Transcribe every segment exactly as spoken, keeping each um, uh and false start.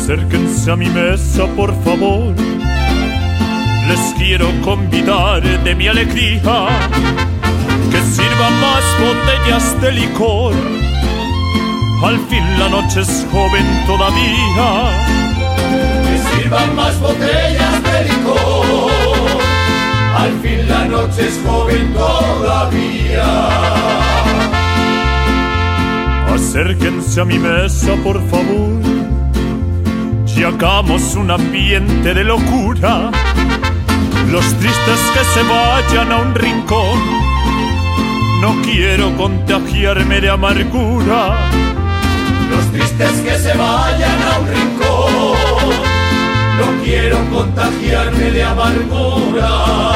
Acérquense a mi mesa, por favor. Les quiero convidar de mi alegría, que sirvan más botellas de licor. Al fin la noche es joven todavía. Que sirvan más botellas de licor. Al fin la noche es joven todavía. Acérquense a mi mesa, por favor, y hagamos un ambiente de locura. Los tristes que se vayan a un rincón. No quiero contagiarme de amargura. Los tristes que se vayan a un rincón. No quiero contagiarme de amargura.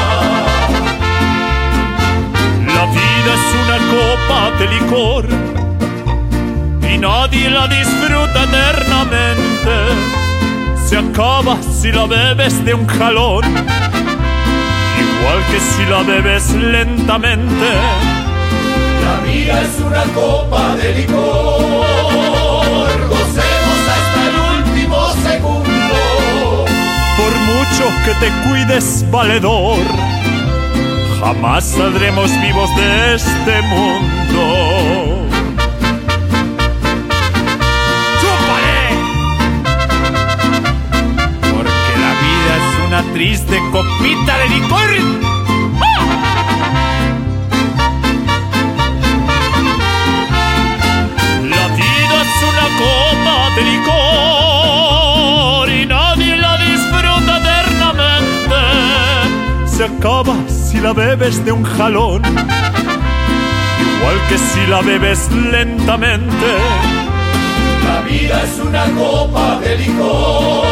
La vida es una copa de licor y nadie la disfruta eternamente. Se acaba si la bebes de un jalón, igual que si la bebes lentamente. La vida es una copa de licor. Gocemos hasta el último segundo. Por mucho que te cuides, valedor, jamás saldremos vivos de este mundo. Una triste copita de licor. ¡Ah! La vida es una copa de licor y nadie la disfruta eternamente. Se acaba si la bebes de un jalón, igual que si la bebes lentamente. La vida es una copa de licor.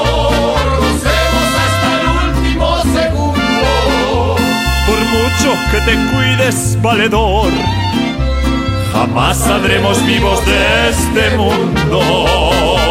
Por mucho que te cuides, valedor, jamás saldremos vivos de este mundo.